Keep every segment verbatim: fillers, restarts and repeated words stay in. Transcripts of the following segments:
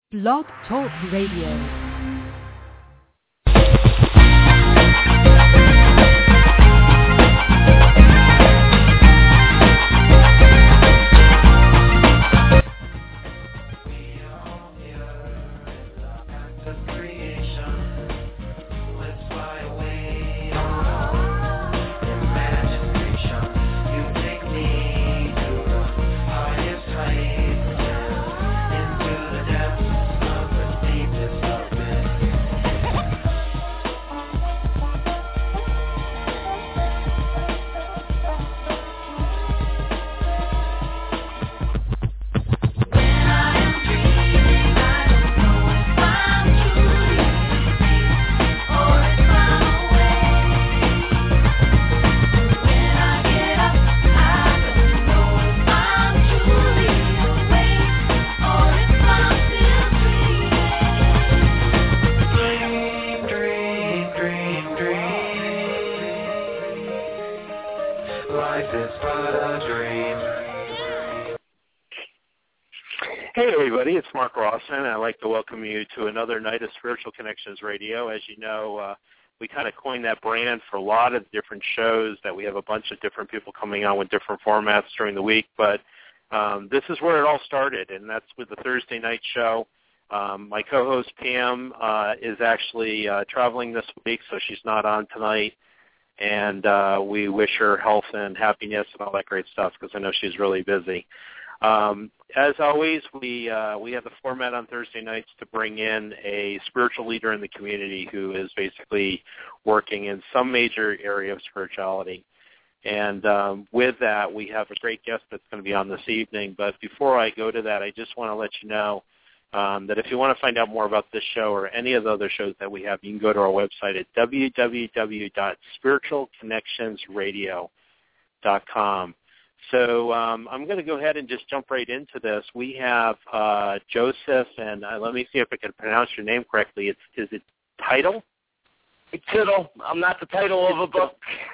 Blog Talk Radio. Hey everybody, it's Mark Rawson. I'd like to welcome you to another night of Spiritual Connections Radio. As you know, uh, we kind of coined that brand for a lot of different shows that we have a bunch of different people coming on with different formats during the week. But um, this is where it all started, and that's with the Thursday night show. Um, my co-host Pam uh, is actually uh, traveling this week, so she's not on tonight. And uh, we wish her health and happiness and all that great stuff because I know she's really busy. Um, as always, we uh, we have the format on Thursday nights to bring in a spiritual leader in the community who is basically working in some major area of spirituality. And um, with that, we have a great guest that's going to be on this evening. But before I go to that, I just want to let you know um, that if you want to find out more about this show or any of the other shows that we have, you can go to our website at w w w dot spiritual connections radio dot com. So um, I'm going to go ahead and just jump right into this. We have uh, Joseph, and uh, let me see if I can pronounce your name correctly. It's, is it Title? Title. I'm not the title of a book.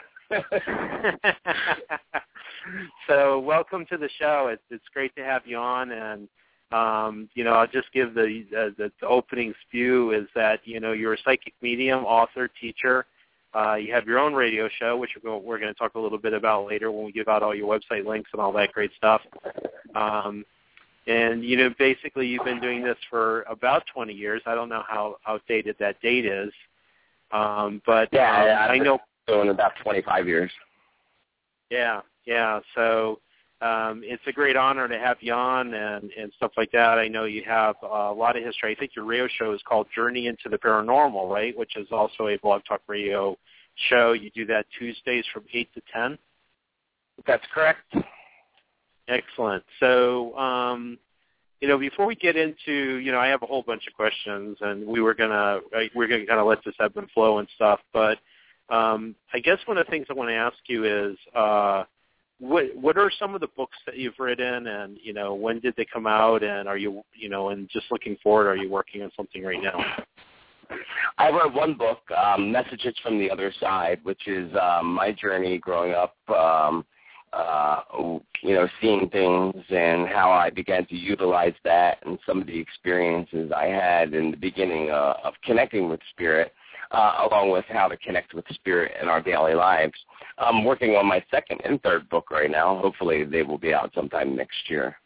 So welcome to the show. It's, it's great to have you on, and um, you know, I'll just give the, the the opening spew is that you know you're a psychic medium, author, teacher. Uh, you have your own radio show, which we're going, we're going to talk a little bit about later when we give out all your website links and all that great stuff. Um, and, you know, basically you've been doing this for about twenty years. I don't know how outdated that date is. Um, but yeah, um, I know. Doing about twenty-five years. Yeah, yeah. So um, it's a great honor to have you on and, and stuff like that. I know you have a lot of history. I think your radio show is called Journey into the Paranormal, right, which is also a Blog Talk Radio show. You do that Tuesdays from eight to ten? That's correct. Excellent. So, um, you know, before we get into, you know, I have a whole bunch of questions, and we were going to we're going to kind of let this ebb and flow and stuff, but um, I guess one of the things I want to ask you is, uh, What what are some of the books that you've written, and you know when did they come out, and are you you know and just looking forward, are you working on something right now? I wrote one book, um, Messages from the Other Side, which is um, my journey growing up, um, uh, you know, seeing things and how I began to utilize that and some of the experiences I had in the beginning uh, of connecting with spirit. Uh, along with how to connect with spirit in our daily lives. I'm working on my second and third book right now. Hopefully they will be out sometime next year.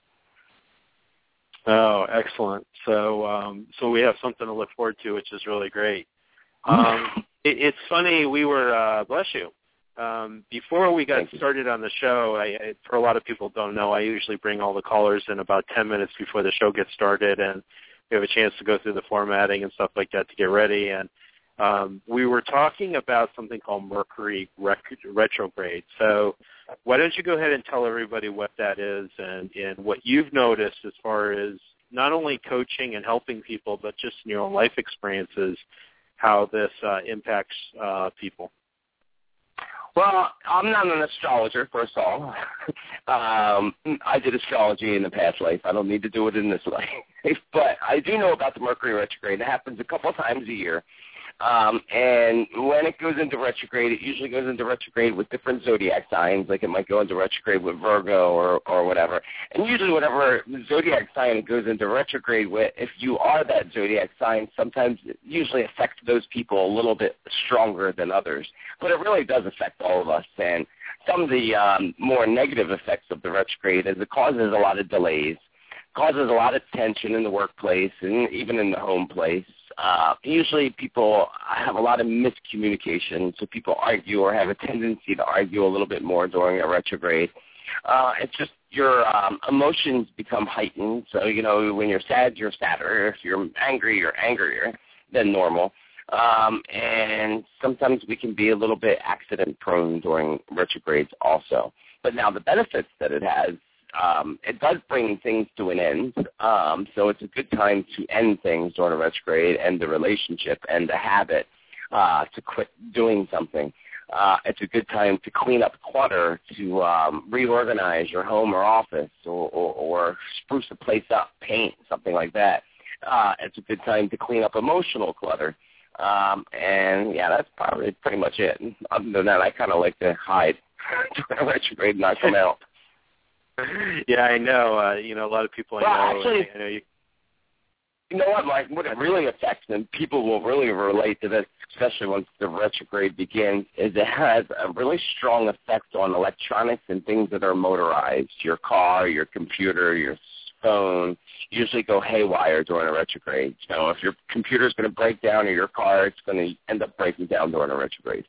Oh, excellent. So um, so we have something to look forward to, which is really great. Um, it, it's funny, we were, uh, bless you, um, before we got started on the show, I, I, for a lot of people don't know, I usually bring all the callers in about ten minutes before the show gets started, and we have a chance to go through the formatting and stuff like that to get ready. And Um, we were talking about something called Mercury rec- retrograde. So why don't you go ahead and tell everybody what that is and, and what you've noticed as far as not only coaching and helping people, but just in your own life experiences, how this uh, impacts uh, people. Well, I'm not an astrologer, first of all. um, I did astrology in the past life. I don't need to do it in this life. But I do know about the Mercury retrograde. It happens a couple of times a year. Um, and when it goes into retrograde, it usually goes into retrograde with different zodiac signs. Like it might go into retrograde with Virgo or, or whatever. And usually whatever zodiac sign it goes into retrograde with, if you are that zodiac sign, sometimes it usually affects those people a little bit stronger than others. But it really does affect all of us. And some of the um, more negative effects of the retrograde is it causes a lot of delays, causes a lot of tension in the workplace and even in the home place. Uh, usually people have a lot of miscommunication, so people argue or have a tendency to argue a little bit more during a retrograde. Uh, it's just your um, emotions become heightened. So, you know, when you're sad, you're sadder. If you're angry, you're angrier than normal. Um, and sometimes we can be a little bit accident-prone during retrogrades also. But now the benefits that it has, Um, it does bring things to an end, um, so it's a good time to end things during a retrograde, end the relationship, end the habit, uh, to quit doing something. Uh, it's a good time to clean up clutter, to um, reorganize your home or office, or, or, or spruce the place up, paint, something like that. Uh, it's a good time to clean up emotional clutter. Um, and, yeah, that's probably pretty much it. Other than that, I kind of like to hide during a retrograde and not come out. Yeah, I know. Uh, you know, a lot of people I well, know. Actually, I know you, you know what, Mike? What it really affects them, people will really relate to this, especially once the retrograde begins, is it has a really strong effect on electronics and things that are motorized. Your car, your computer, your phone usually go haywire during a retrograde. You know, if your computer's going to break down or your car, it's going to end up breaking down during a retrograde.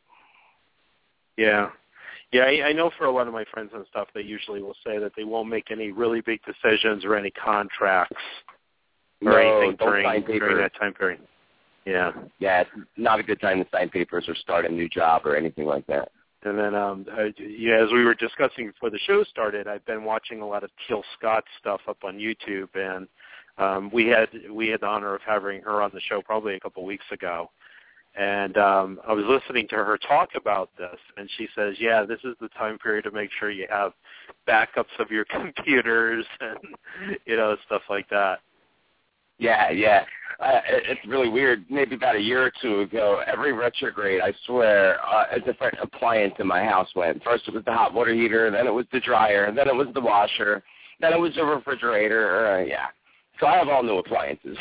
Yeah. Yeah, I, I know for a lot of my friends and stuff, they usually will say that they won't make any really big decisions or any contracts or no, anything don't during, sign during that time period. Yeah. Yeah, it's not a good time to sign papers or start a new job or anything like that. And then, um, uh, yeah, as we were discussing before the show started, I've been watching a lot of Teal Scott stuff up on YouTube, and um, we had we had the honor of having her on the show probably a couple weeks ago. And um, I was listening to her talk about this, and she says, yeah, this is the time period to make sure you have backups of your computers and, you know, stuff like that. Yeah, yeah. Uh, it, it's really weird. Maybe about a year or two ago, every retrograde, I swear, uh, a different appliance in my house went. First it was the hot water heater, then it was the dryer, then it was the washer, then it was the refrigerator. Uh, yeah. So I have all new appliances.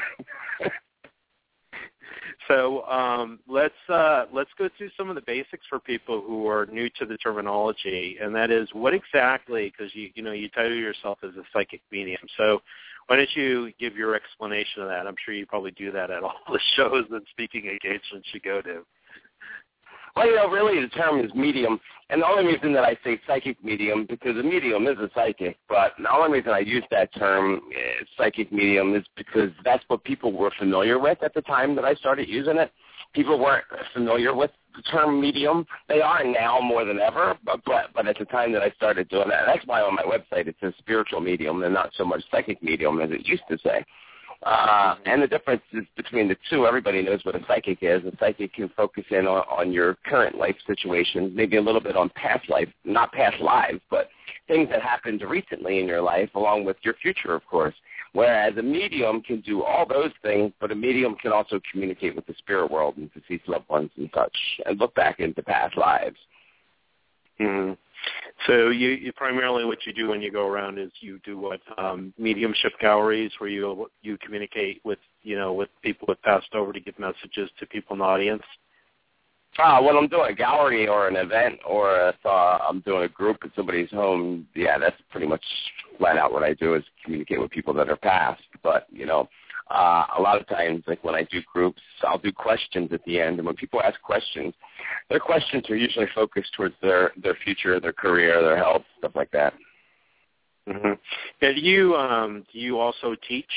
So um, let's uh, let's go through some of the basics for people who are new to the terminology, and that is what exactly, because you you know you title yourself as a psychic medium. So why don't you give your explanation of that? I'm sure you probably do that at all the shows and speaking engagements you go to. Well, you know, really the term is medium, and the only reason that I say psychic medium, because a medium is a psychic, but the only reason I use that term, uh, psychic medium, is because that's what people were familiar with at the time that I started using it. People weren't familiar with the term medium. They are now more than ever, but, but, but at the time that I started doing that, that's why on my website it says spiritual medium and not so much psychic medium as it used to say. Uh, and the difference is between the two, everybody knows what a psychic is. A psychic can focus in on, on your current life situations, maybe a little bit on past life, not past lives, but things that happened recently in your life, along with your future, of course. Whereas a medium can do all those things, but a medium can also communicate with the spirit world and to see loved ones and such, and look back into past lives. Mm-hmm. So you, you primarily what you do when you go around is you do what um, mediumship galleries where you you communicate with you know with people that passed over to give messages to people in the audience. Uh, when I'm doing a gallery or an event, or if uh, I'm doing a group at somebody's home, yeah, that's pretty much flat out what I do is communicate with people that are past. But you know, uh, a lot of times, like when I do groups, I'll do questions at the end, and when people ask questions, their questions are usually focused towards their, their future, their career, their health, stuff like that. Mm-hmm. Yeah, do you um, do you also teach?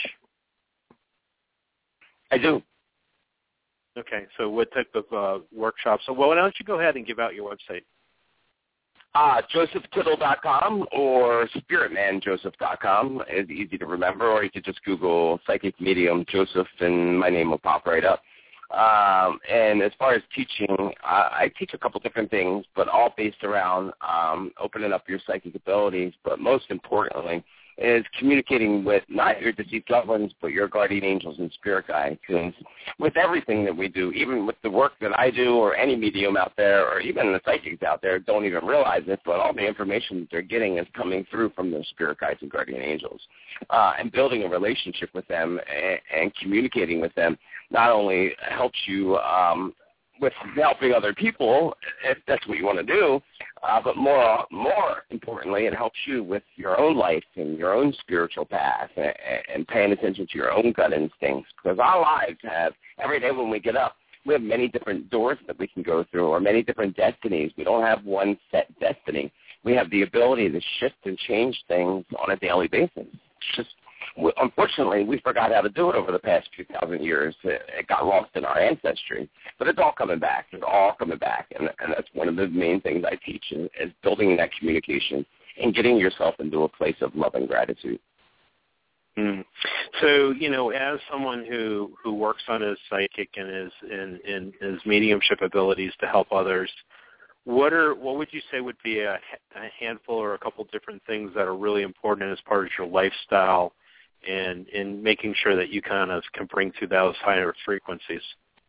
I do. Okay, so what type of uh, workshops? So well, why don't you go ahead and give out your website? Uh, Joseph Tittle dot com or Spirit Man Joseph dot com is easy to remember, or you could just Google Psychic Medium Joseph and my name will pop right up. Um, and as far as teaching, I, I teach a couple different things, but all based around um, opening up your psychic abilities, but most importantly, is communicating with not your deceased loved ones, but your guardian angels and spirit guides. Because with everything that we do, even with the work that I do or any medium out there or even the psychics out there don't even realize it, but all the information that they're getting is coming through from their spirit guides and guardian angels. Uh, and building a relationship with them and, and communicating with them not only helps you um, with helping other people, if that's what you want to do, uh, but more more importantly, it helps you with your own life and your own spiritual path and, and paying attention to your own gut instincts. Because our lives have, every day when we get up, we have many different doors that we can go through or many different destinies. We don't have one set destiny. We have the ability to shift and change things on a daily basis. It's just unfortunately, we forgot how to do it over the past few thousand years. It, it got lost in our ancestry, but it's all coming back. It's all coming back, and, and that's one of the main things I teach is, is building that communication and getting yourself into a place of love and gratitude. Mm. So, you know, as someone who, who works on his psychic and his, in, in his mediumship abilities to help others, What are what would you say would be a, a handful or a couple different things that are really important as part of your lifestyle and in making sure that you kind of can bring through those higher frequencies?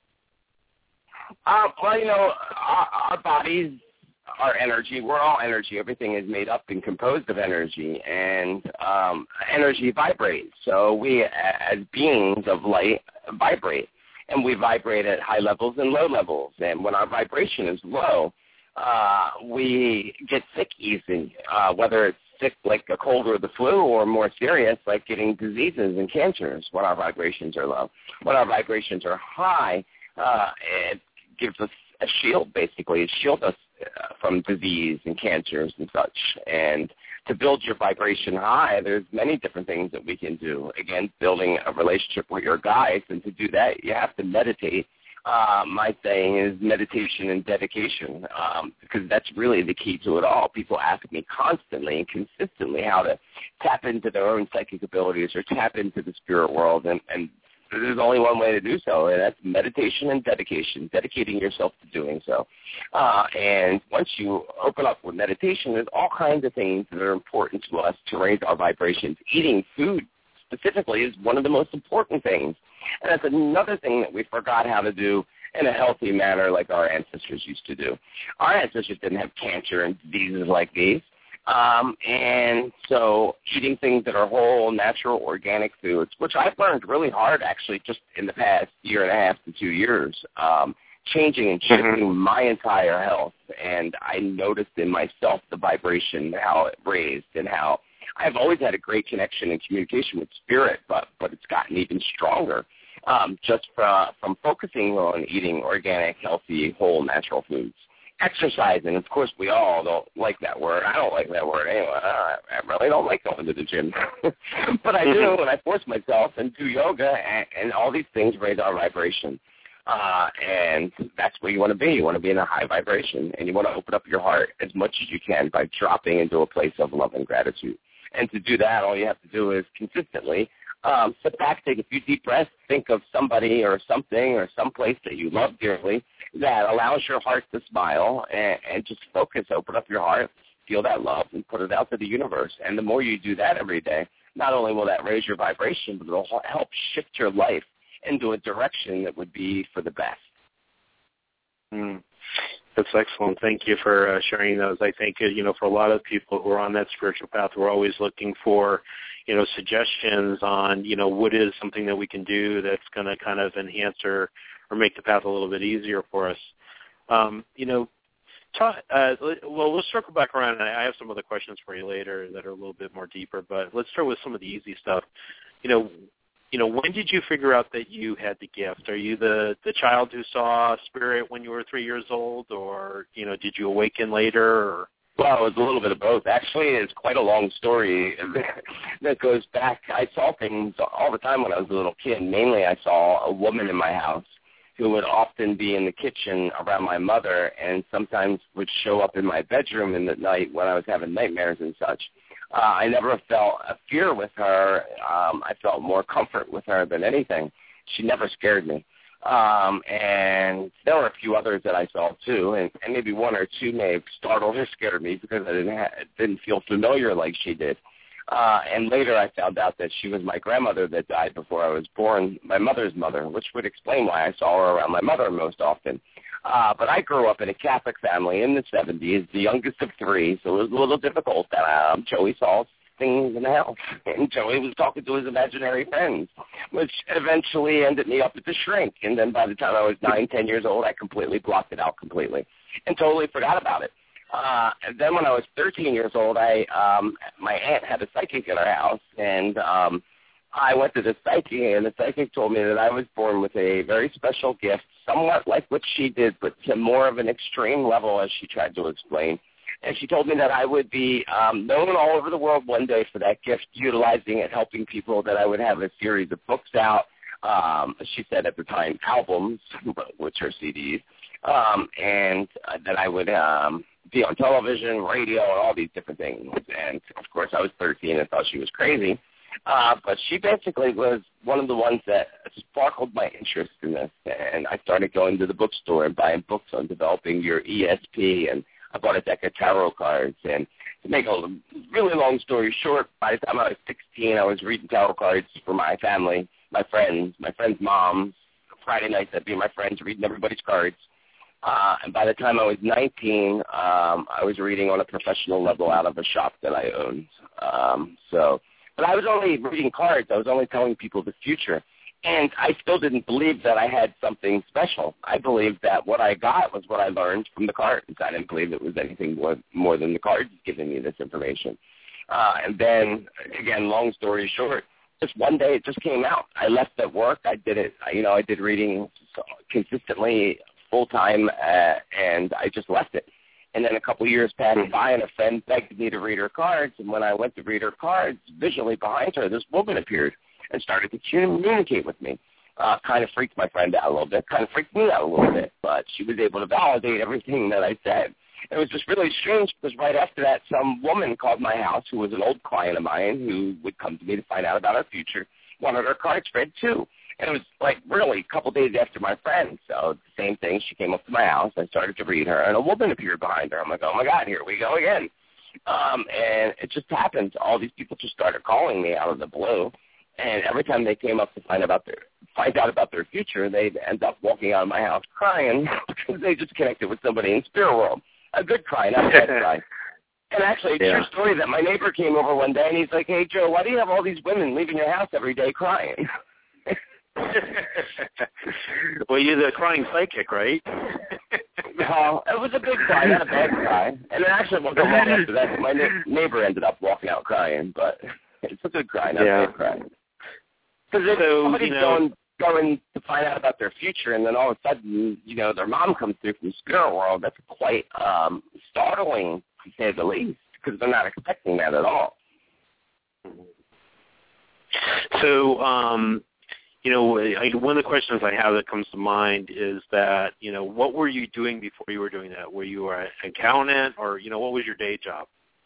Uh, well, you know, our, our bodies are energy. We're all energy. Everything is made up and composed of energy, and um, energy vibrates. So we, as beings of light, vibrate, and we vibrate at high levels and low levels. And when our vibration is low, uh, we get sick easy, uh, whether it's sick like a cold or the flu, or more serious like getting diseases and cancers when our vibrations are low. When our vibrations are high, uh, it gives us a shield, basically. It shields us uh, from disease and cancers and such. And to build your vibration high, there's many different things that we can do. Again, building a relationship with your guides, and to do that, you have to meditate. Uh, my saying is meditation and dedication, um, because that's really the key to it all. People ask me constantly and consistently how to tap into their own psychic abilities or tap into the spirit world, and, and there's only one way to do so, and that's meditation and dedication, dedicating yourself to doing so. Uh, and once you open up with meditation, there's all kinds of things that are important to us to raise our vibrations. Eating food specifically is one of the most important things. And that's another thing that we forgot how to do in a healthy manner like our ancestors used to do. Our ancestors didn't have cancer and diseases like these. Um, and so eating things that are whole, natural, organic foods, which I've learned really hard actually just in the past year and a half to two years, um, changing and shifting mm-hmm. my entire health. And I noticed in myself the vibration, how it raised, and how I've always had a great connection and communication with spirit, but, but it's gotten even stronger um, just from, from focusing on eating organic, healthy, whole, natural foods. Exercising, of course, we all don't like that word. I don't like that word anyway. I, I really don't like going to the gym. But I do, and I force myself and do yoga, and, and all these things raise our vibration. Uh, and that's where you want to be. You want to be in a high vibration, and you want to open up your heart as much as you can by dropping into a place of love and gratitude. And to do that, all you have to do is consistently um, sit back, take a few deep breaths, think of somebody or something or someplace that you love dearly that allows your heart to smile, and, and just focus, open up your heart, feel that love, and put it out to the universe. And the more you do that every day, not only will that raise your vibration, but it will help shift your life into a direction that would be for the best. Mm. That's excellent. Thank you for uh, sharing those. I think, uh, you know, for a lot of people who are on that spiritual path, we're always looking for, you know, suggestions on, you know, what is something that we can do that's going to kind of enhance or, or make the path a little bit easier for us. Um, you know, talk, uh, well, let's circle back around, and I have some other questions for you later that are a little bit more deeper, but let's start with some of the easy stuff. You know, You know, when did you figure out that you had the gift? Are you the, the child who saw spirit when you were three years old, or, you know, did you awaken later? Or? Well, it was a little bit of both. Actually, it's quite a long story that goes back. I saw things all the time when I was a little kid. Mainly I saw a woman in my house who would often be in the kitchen around my mother, and sometimes would show up in my bedroom in the night when I was having nightmares and such. Uh, I never felt a fear with her. Um, I felt more comfort with her than anything. She never scared me. Um, and there were a few others that I saw too, and, and maybe one or two may have startled or scared me because I didn't ha- didn't feel familiar like she did. Uh, and later I found out that she was my grandmother that died before I was born, my mother's mother, which would explain why I saw her around my mother most often. Uh, but I grew up in a Catholic family in the seventies, the youngest of three, so it was a little difficult. Um, Joey saw things in the house, and Joey was talking to his imaginary friends, which eventually ended me up at the shrink. And then by the time I was nine, ten years old, I completely blocked it out completely and totally forgot about it. Uh, and then when I was thirteen years old, I um, my aunt had a psychic in her house, and um, I went to the psychic, and the psychic told me that I was born with a very special gift, somewhat like what she did, but to more of an extreme level, as she tried to explain. And she told me that I would be um, known all over the world one day for that gift, utilizing it, helping people, that I would have a series of books out. Um, she said at the time albums, which are C Ds, um, and uh, that I would um, be on television, radio, and all these different things. And, of course, I was thirteen and thought she was crazy. Uh, but she basically was one of the ones that sparkled my interest in this. And I started going to the bookstore and buying books on developing your E S P, and I bought a deck of tarot cards. And to make a really long story short, by the time I was sixteen, I was reading tarot cards for my family, my friends, my friends' moms. Friday nights, I'd be with my friends reading everybody's cards. Uh, and by the time I was nineteen, um, I was reading on a professional level out of a shop that I owned. Um, so, but I was only reading cards. I was only telling people the future. And I still didn't believe that I had something special. I believed that what I got was what I learned from the cards. I didn't believe it was anything more, more than the cards giving me this information. Uh, and then, again, long story short, just one day it just came out. I left at work. I did it, you know, I did reading consistently full-time, uh, and I just left it. And then a couple years passed by, and a friend begged me to read her cards. And when I went to read her cards, visually behind her, this woman appeared and started to communicate with me. Uh, kind of freaked my friend out a little bit, kind of freaked me out a little bit, but she was able to validate everything that I said. It was just really strange because right after that, some woman called my house who was an old client of mine who would come to me to find out about her future, wanted her cards read too. And it was like really a couple days after my friend. So the same thing, she came up to my house. I started to read her, and a woman appeared behind her. I'm like, oh, my God, here we go again. Um, and it just happened. All these people just started calling me out of the blue. And every time they came up to find about their find out about their future, they'd end up walking out of my house crying because they just connected with somebody in spirit world. A good cry, not a bad cry. And actually, it's yeah. true story that my neighbor came over one day, and he's like, hey, Joe, why do you have all these women leaving your house every day crying? Well, you're the crying psychic, right? No, it was a good cry, not a bad cry. And it actually wasn't long after that. My na- neighbor ended up walking out crying, but it's a good cry, not yeah. a bad cry. Because if so, somebody's you know, going, going to find out about their future, and then all of a sudden, you know, their mom comes through from the spirit world, that's quite um, startling, to say the least, because they're not expecting that at all. So, um, you know, I, one of the questions I have that comes to mind is that, you know, what were you doing before you were doing that? Were you an accountant, or, you know, what was your day job?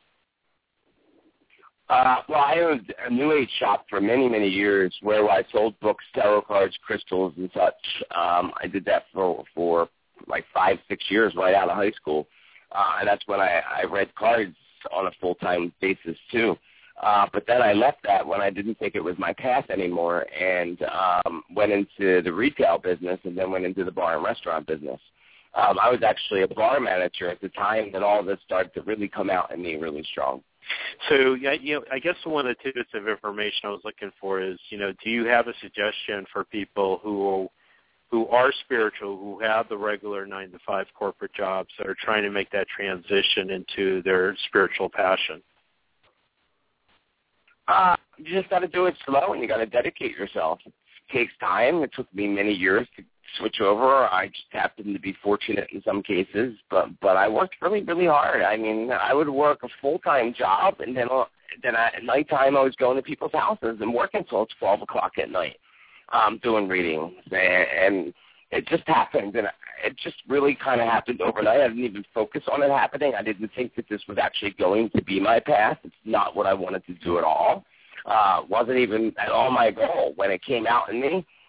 Uh, well, I owned a New Age shop for many, many years where I sold books, tarot cards, crystals, and such. Um, I did that for, for like five, six years right out of high school. Uh, and that's when I, I read cards on a full-time basis, too. Uh, but then I left that when I didn't think it was my path anymore, and um, went into the retail business, and then went into the bar and restaurant business. Um, I was actually a bar manager at the time that all this started to really come out in me really strong. So, yeah, you know, I guess one of the tidbits of information I was looking for is, you know, do you have a suggestion for people who who are spiritual, who have the regular nine to five corporate jobs, that are trying to make that transition into their spiritual passion? Uh, you just got to do it slow, and you got to dedicate yourself. It takes time. It took me many years to switch over. I just happened to be fortunate in some cases, but but I worked really, really hard. I mean, I would work a full-time job, and then then I, at nighttime I was going to people's houses and working until twelve o'clock at night, um, doing readings, and, and it just happened, and it just really kind of happened overnight. I didn't even focus on it happening. I didn't think that this was actually going to be my path. It's not what I wanted to do at all. Uh, wasn't even at all my goal. When it came out in me,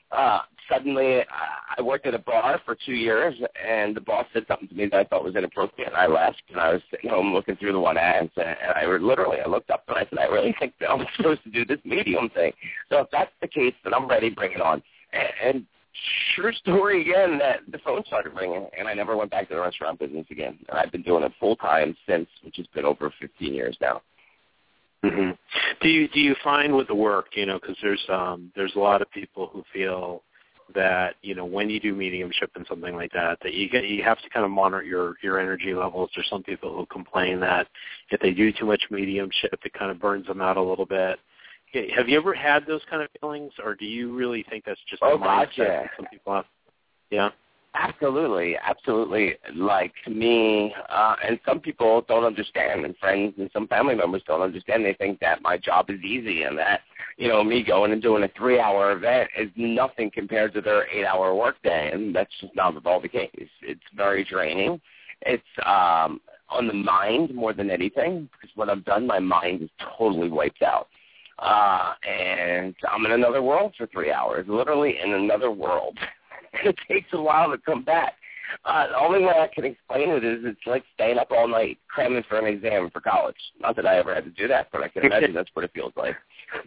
Uh, suddenly, I worked at a bar for two years, and the boss said something to me that I thought was inappropriate, and I left, and I was sitting home looking through the one ads, and I literally, I looked up, and I said, I really think that I'm supposed to do this medium thing. So if that's the case, then I'm ready, bring it on. And, and true story again, that the phone started ringing, and I never went back to the restaurant business again. And I've been doing it full-time since, which has been over fifteen years now. Mm-hmm. Do you do you find with the work, you know, because there's um there's a lot of people who feel that, you know, when you do mediumship and something like that, that you get you have to kind of monitor your your energy levels. There's some people who complain that if they do too much mediumship, it kind of burns them out a little bit. Have you ever had those kind of feelings, or do you really think that's just oh, a mindset gotcha. that some people have? Yeah. Absolutely, absolutely. Like me, uh, and some people don't understand, and friends and some family members don't understand. They think that my job is easy and that, you know, me going and doing a three-hour event is nothing compared to their eight-hour workday, and that's just not at all the case. It's very draining. It's um, on the mind more than anything, because when I'm done, my mind is totally wiped out. Uh, and I'm in another world for three hours, literally in another world. It takes a while to come back. Uh, the only way I can explain it is it's like staying up all night cramming for an exam for college. Not that I ever had to do that, but I can imagine that's what it feels like.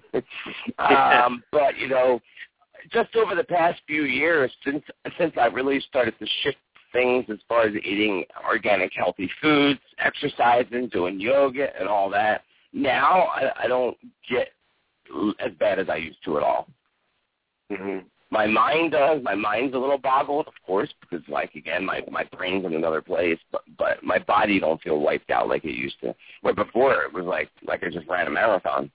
um, but, you know, just over the past few years, since since I really started to shift things as far as eating organic, healthy foods, exercising, doing yoga, and all that, now I, I don't get as bad as I used to at all. Mm-hmm. My mind does. My mind's a little boggled, of course, because, like, again, my, my brain's in another place, but, but my body don't feel wiped out like it used to. But before, it was like like I just ran a marathon.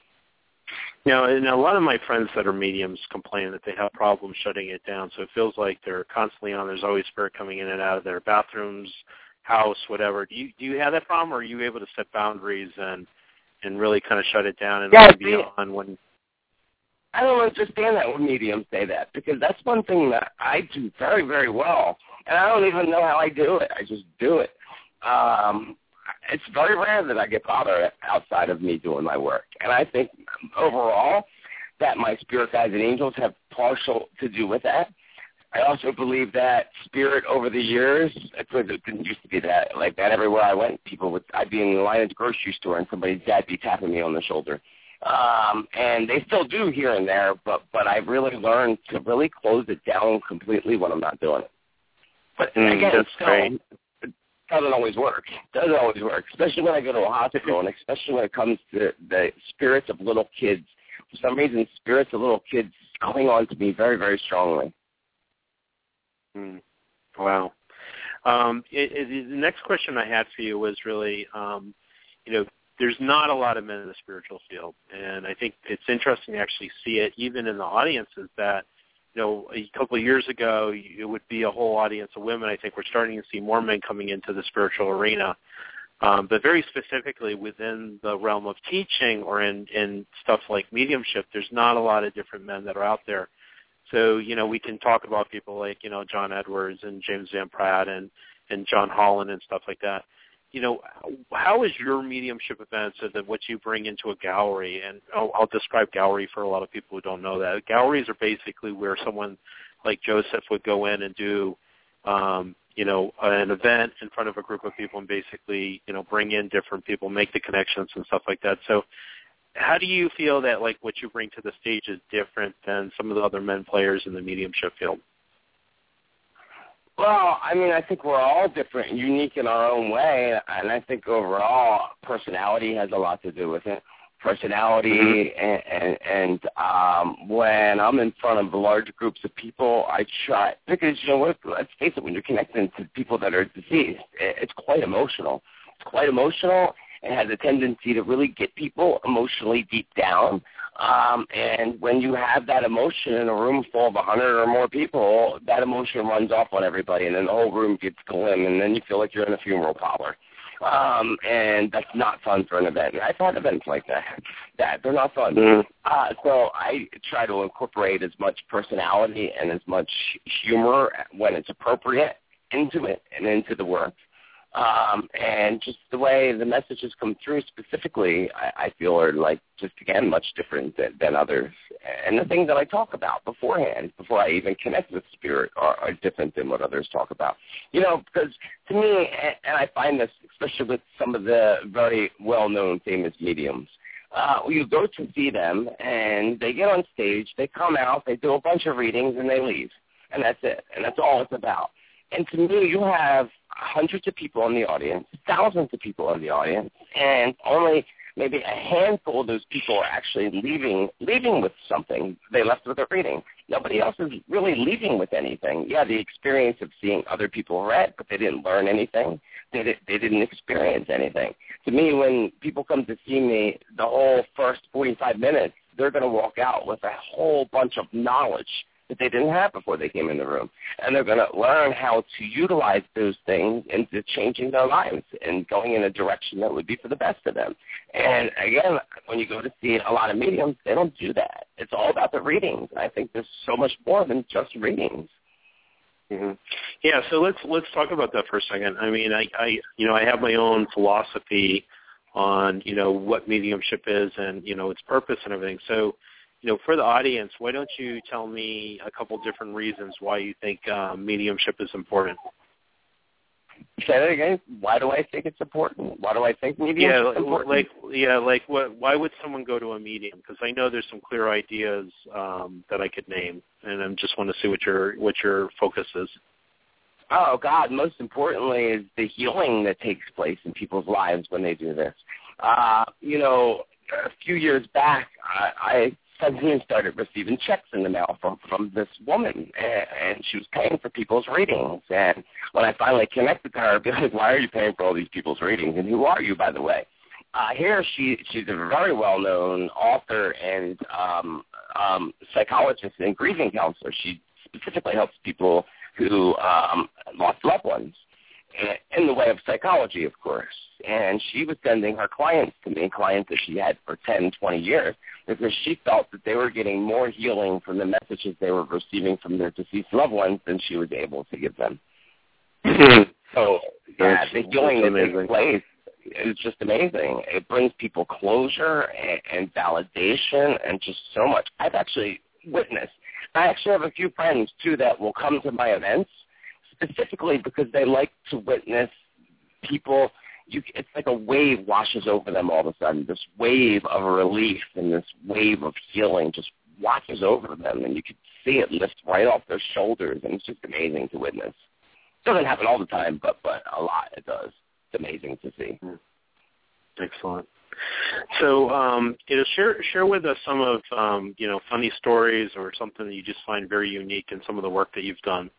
You know, and a lot of my friends that are mediums complain that they have problems shutting it down, so it feels like they're constantly on. There's always spirit coming in and out of their bathrooms, house, whatever. Do you do you have that problem, or are you able to set boundaries and and really kind of shut it down and yeah, be on when... I don't understand that when mediums say that, because that's one thing that I do very, very well, and I don't even know how I do it. I just do it. Um, it's very rare that I get bothered outside of me doing my work, and I think overall that my spirit guides and angels have partial to do with that. I also believe that spirit over the years, because it didn't used to be that like that everywhere I went, people would, I'd be in the line at the grocery store and somebody's dad be tapping me on the shoulder. Um, and they still do here and there, but, but I've really learned to really close it down completely when I'm not doing it. But mm, again, that's still, great. It doesn't always work. It doesn't always work, especially when I go to a hospital, and especially when it comes to the spirits of little kids. For some reason, spirits of little kids cling on to me very, very strongly. Mm. Wow. Um, it, it, the next question I had for you was really, um, you know, there's not a lot of men in the spiritual field, and I think it's interesting to actually see it even in the audiences that, you know, a couple of years ago it would be a whole audience of women. I think we're starting to see more men coming into the spiritual arena, um, but very specifically within the realm of teaching or in, in stuff like mediumship, there's not a lot of different men that are out there. So, you know, we can talk about people like, you know, John Edwards and James Van Pratt and, and John Holland and stuff like that. You know, how is your mediumship event so that what you bring into a gallery, and I'll, I'll describe gallery for a lot of people who don't know that. Galleries are basically where someone like Joseph would go in and do, um, you know, an event in front of a group of people and basically, you know, bring in different people, make the connections and stuff like that. So how do you feel that, like, what you bring to the stage is different than some of the other men players in the mediumship field? Well, I mean, I think we're all different and unique in our own way, and I think overall personality has a lot to do with it. Personality, mm-hmm. and, and, and um, when I'm in front of large groups of people, I try, because, you know, what, let's face it, when you're connecting to people that are deceased, it's quite emotional. It's quite emotional. It has a tendency to really get people emotionally deep down. Um, and when you have that emotion in a room full of a hundred or more people, that emotion runs off on everybody, and then the whole room gets glim, and then you feel like you're in a funeral parlor. Um, and that's not fun for an event. I've had events like that. that they're not fun. Mm-hmm. Uh, so I try to incorporate as much personality and as much humor when it's appropriate into it and into the work. Um, and just the way the messages come through specifically, I, I feel are like just, again, much different than, than others. And the things that I talk about beforehand, before I even connect with spirit, are, are different than what others talk about. You know, because to me, and, and I find this, especially with some of the very well-known famous mediums, uh, you go to see them, and they get on stage, they come out, they do a bunch of readings, and they leave. And that's it. And that's all it's about. And to me, you have hundreds of people in the audience, thousands of people in the audience, and only maybe a handful of those people are actually leaving leaving with something. They left with a reading. Nobody else is really leaving with anything. Yeah, the experience of seeing other people read, but they didn't learn anything. They, did, they didn't experience anything. To me, when people come to see me, the whole first forty-five minutes, they're going to walk out with a whole bunch of knowledge that they didn't have before they came in the room. And they're going to learn how to utilize those things into changing their lives and going in a direction that would be for the best of them. And again, when you go to see a lot of mediums, they don't do that. It's all about the readings. I think there's so much more than just readings. Mm-hmm. Yeah, so let's let's talk about that for a second. I mean, I, I you know I have my own philosophy on you know what mediumship is and you know its purpose and everything. So, you know, for the audience, why don't you tell me a couple different reasons why you think um, mediumship is important? Say that again. Why do I think it's important? Why do I think mediumship yeah, is important? like yeah, like what? Why would someone go to a medium? Because I know there's some clear ideas um, that I could name, and I just want to see what your what your focus is. Oh God! Most importantly is the healing that takes place in people's lives when they do this. Uh, you know, a few years back, I. I suddenly started receiving checks in the mail from, from this woman, and, and she was paying for people's readings. And when I finally connected to her, I'd be like, why are you paying for all these people's readings? And who are you, by the way? Uh, here she she's a very well-known author and um, um, psychologist and grieving counselor. She specifically helps people who um, lost loved ones, in the way of psychology, of course. And she was sending her clients to me, clients that she had for ten, twenty years, because she felt that they were getting more healing from the messages they were receiving from their deceased loved ones than she was able to give them. So, yeah, the healing that takes place is just amazing. It brings people closure and, and validation and just so much. I've actually witnessed. I actually have a few friends, too, that will come to my events specifically because they like to witness people. You, it's like a wave washes over them all of a sudden. This wave of relief and this wave of healing just washes over them, and you can see it lift right off their shoulders, and it's just amazing to witness. It doesn't happen all the time, but but a lot it does. It's amazing to see. Excellent. So, um, you know, share share with us some of um, you know funny stories or something that you just find very unique in some of the work that you've done.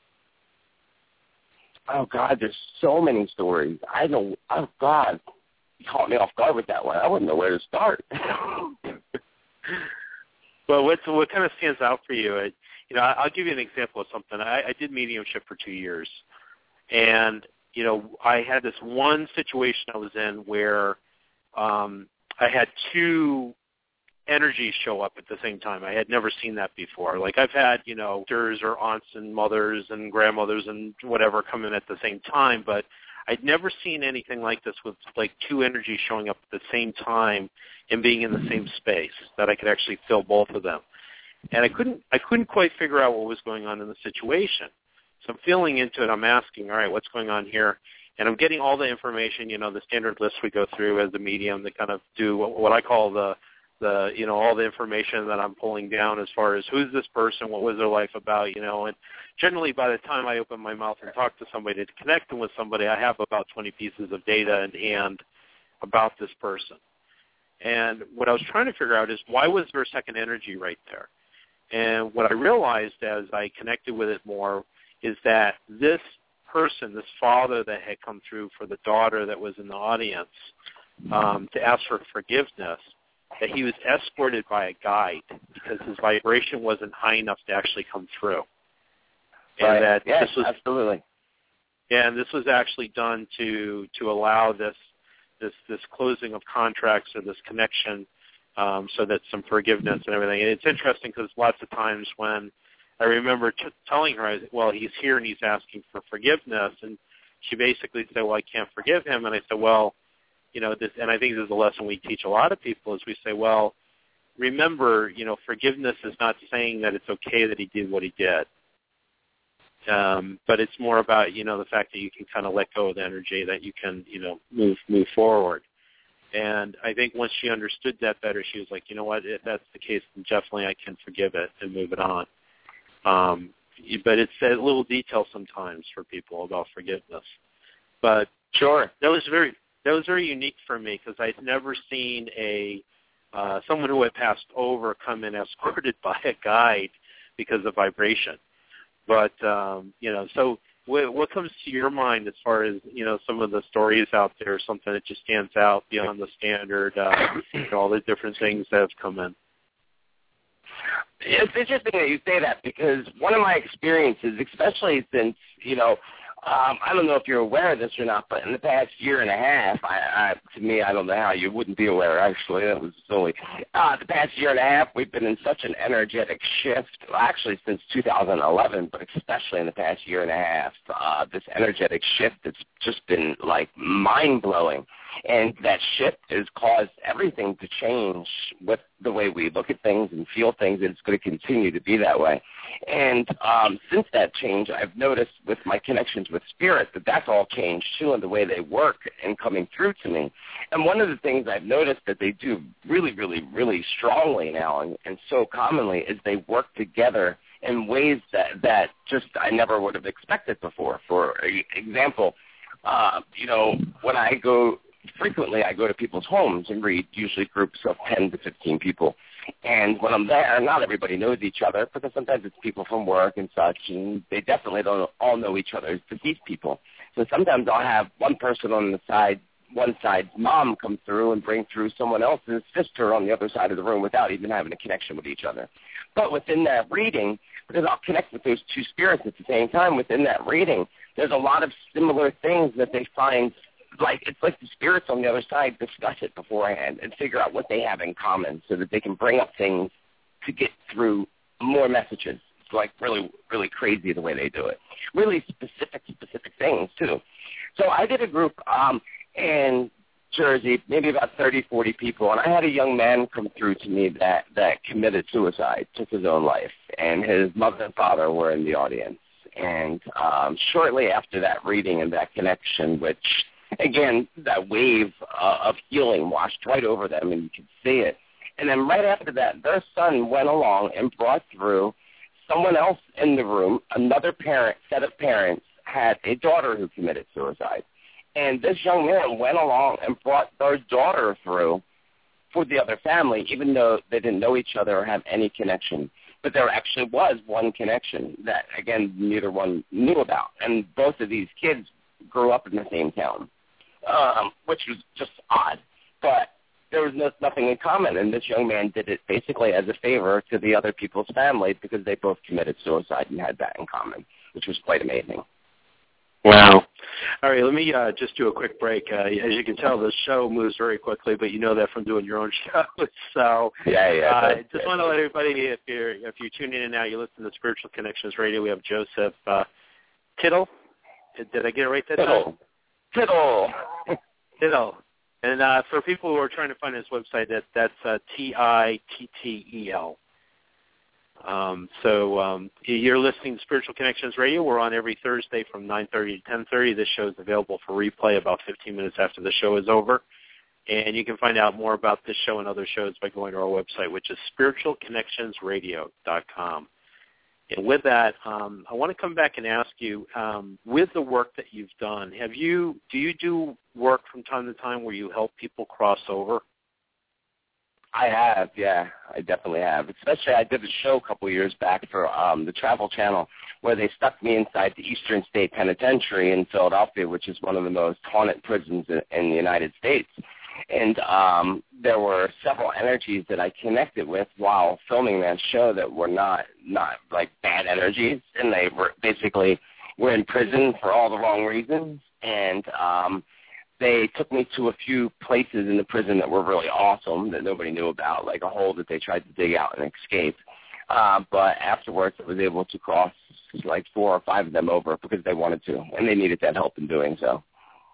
Oh, God, there's so many stories. I know, oh, God, you caught me off guard with that one. I wouldn't know where to start. Well, what's, what kind of stands out for you? I, you know, I'll give you an example of something. I, I did mediumship for two years, and, you know, I had this one situation I was in where um, I had two energies show up at the same time. I had never seen that before. Like I've had, you know, sisters or aunts and mothers and grandmothers and whatever come in at the same time, but I'd never seen anything like this with like two energies showing up at the same time and being in the same space that I could actually feel both of them. And I couldn't, I couldn't quite figure out what was going on in the situation. So I'm feeling into it. I'm asking, all right, what's going on here? And I'm getting all the information, you know, the standard list we go through as the medium to kind of do what, what I call the the, you know, all the information that I'm pulling down as far as who's this person, what was their life about, you know, and generally by the time I open my mouth and talk to somebody, to connect them with somebody, I have about twenty pieces of data in hand about this person. And what I was trying to figure out is why was there a second energy right there? And what I realized as I connected with it more is that this person, this father that had come through for the daughter that was in the audience um, to ask for forgiveness, that he was escorted by a guide because his vibration wasn't high enough to actually come through. And right. that yes, this was, absolutely. Yeah, and this was actually done to to allow this this this closing of contracts or this connection, um, so that some forgiveness and everything. And it's interesting because lots of times when I remember t- telling her, well, he's here and he's asking for forgiveness, and she basically said, well, I can't forgive him. And I said, well, you know, this, and I think this is a lesson we teach a lot of people is we say, well, remember, you know, forgiveness is not saying that it's okay that he did what he did. Um, but it's more about, you know, the fact that you can kind of let go of the energy, that you can, you know, move move forward. And I think once she understood that better, she was like, you know what, if that's the case, then definitely I can forgive it and move it on. Um, but it's a little detail sometimes for people about forgiveness. But sure, that was very that was very unique for me because I'd never seen a uh, someone who had passed over come in escorted by a guide because of vibration. But, um, you know, so what, what comes to your mind as far as, you know, some of the stories out there, something that just stands out beyond the standard, uh, you know, all the different things that have come in? It's interesting that you say that because one of my experiences, especially since, you know, Um, I don't know if you're aware of this or not, but in the past year and a half, I, I, to me, I don't know how you wouldn't be aware, actually. It was only uh, the past year and a half, we've been in such an energetic shift, well, actually since two thousand eleven, but especially in the past year and a half, uh, this energetic shift that's just been, like, mind-blowing. And that shift has caused everything to change with the way we look at things and feel things, and it's going to continue to be that way. And um, since that change, I've noticed with my connections with Spirit that that's all changed, too, in the way they work and coming through to me. And one of the things I've noticed that they do really, really, really strongly now and, and so commonly is they work together in ways that, that just I never would have expected before. For example, uh, you know, when I go frequently I go to people's homes and read, usually groups of ten to fifteen people. And when I'm there, not everybody knows each other because sometimes it's people from work and such, and they definitely don't all know each other. It's deceased people. So sometimes I'll have one person on the side, one side's mom come through and bring through someone else's sister on the other side of the room without even having a connection with each other. But within that reading, because I'll connect with those two spirits at the same time, within that reading, there's a lot of similar things that they find. Like it's like the spirits on the other side discuss it beforehand and figure out what they have in common so that they can bring up things to get through more messages. It's like really, really crazy the way they do it. Really specific, specific things, too. So I did a group um, in Jersey, maybe about thirty, forty people, and I had a young man come through to me that, that committed suicide, took his own life, and his mother and father were in the audience. And um, shortly after that reading and that connection, which again, that wave uh, of healing washed right over them, and you could see it. And then right after that, their son went along and brought through someone else in the room. Another parent, set of parents, had a daughter who committed suicide. And this young man went along and brought their daughter through for the other family, even though they didn't know each other or have any connection. But there actually was one connection that, again, neither one knew about. And both of these kids grew up in the same town. Um, which was just odd, but there was no, nothing in common, and this young man did it basically as a favor to the other people's family because they both committed suicide and had that in common, which was quite amazing. Wow. All right, let me uh, just do a quick break. Uh, as you can tell, the show moves very quickly, but you know that from doing your own show. So yeah, yeah. uh, just want to let everybody, if you're if you're tuning in now, you listen to Spiritual Connections Radio. We have Joseph uh, Tittle. Did, did I get it right that Tittle. time? Tittle. Tittle. And uh, for people who are trying to find his website, that, that's uh, T I T T E L. Um, so um, you're listening to Spiritual Connections Radio. We're on every Thursday from nine thirty to ten thirty. This show is available for replay about fifteen minutes after the show is over. And you can find out more about this show and other shows by going to our website, which is spiritual connections radio dot com. And with that, um, I want to come back and ask you, um, with the work that you've done, have you do you do work from time to time where you help people cross over? I have, yeah, I definitely have. Especially I did a show a couple of years back for um, the Travel Channel where they stuck me inside the Eastern State Penitentiary in Philadelphia, which is one of the most haunted prisons in, in the United States. And um, there were several energies that I connected with while filming that show that were not, not like bad energies, and they were basically were in prison for all the wrong reasons. And um, they took me to a few places in the prison that were really awesome that nobody knew about, like a hole that they tried to dig out and escape. Uh, but afterwards, I was able to cross like four or five of them over because they wanted to, and they needed that help in doing so.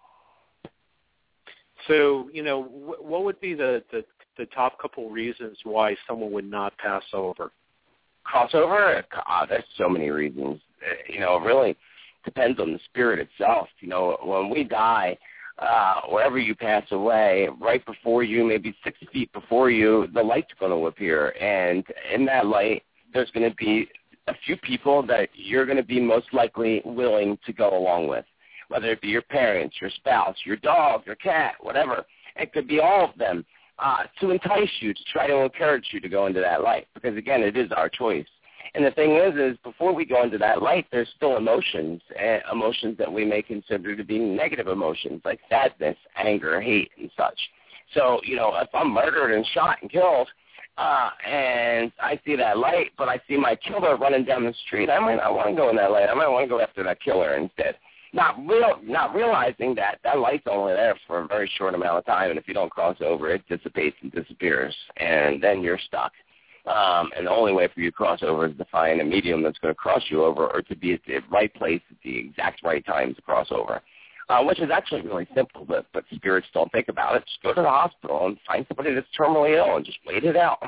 So, you know, wh- what would be the, the, the top couple reasons why someone would not pass over? Crossover? God, there's so many reasons. You know, it really depends on the spirit itself. You know, when we die, uh, wherever you pass away, right before you, maybe six feet before you, the light's going to appear. And in that light, there's going to be a few people that you're going to be most likely willing to go along with, whether it be your parents, your spouse, your dog, your cat, whatever. It could be all of them uh, to entice you, to try to encourage you to go into that light because, again, it is our choice. And the thing is, is before we go into that light, there's still emotions, uh, emotions that we may consider to be negative emotions like sadness, anger, hate, and such. So, you know, if I'm murdered and shot and killed, uh, and I see that light, but I see my killer running down the street, I might not want to go in that light. I might want to go after that killer instead. Not real, not realizing that that light's only there for a very short amount of time, and if you don't cross over, it dissipates and disappears, and then you're stuck. Um, and the only way for you to cross over is to find a medium that's going to cross you over or to be at the right place at the exact right time to cross over, uh, which is actually really simple, but, but spirits don't think about it. Just go to the hospital and find somebody that's terminally ill and just wait it out.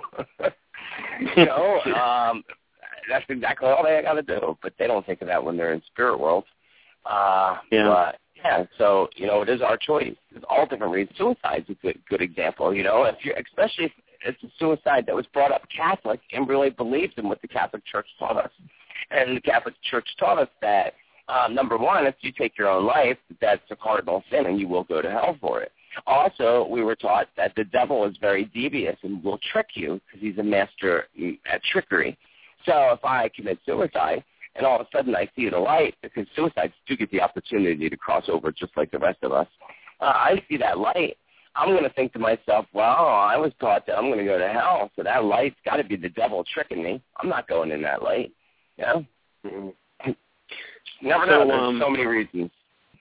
you know, um, that's exactly all they got to do, but they don't think of that when they're in spirit world. Uh, yeah. But, yeah, so, you know, it is our choice. There's all different reasons. Suicide's a good, good example, you know, if you're, especially if it's a suicide that was brought up Catholic and really believed in what the Catholic Church taught us. And the Catholic Church taught us that, uh, number one, if you take your own life, that's a cardinal sin and you will go to hell for it. Also, we were taught that the devil is very devious and will trick you because he's a master at trickery. So if I commit suicide and all of a sudden I see the light, because suicides do get the opportunity to cross over just like the rest of us, uh, I see that light, I'm going to think to myself, well, I was taught that I'm going to go to hell, so that light's got to be the devil tricking me. I'm not going in that light. You know? Mm-hmm. Never know. So, There's um, so many reasons.